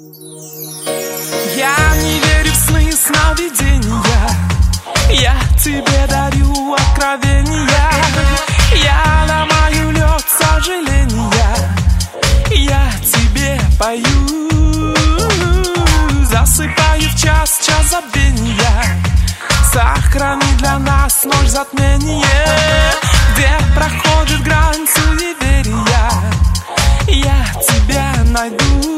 Я не верю в сны и сновидения, я тебе дарю откровения. Я ломаю лед сожаления, я тебе пою. Засыпаю в час забвения, сохрани для нас ночь затмения, где проходит грань суеверия. Я тебя найду.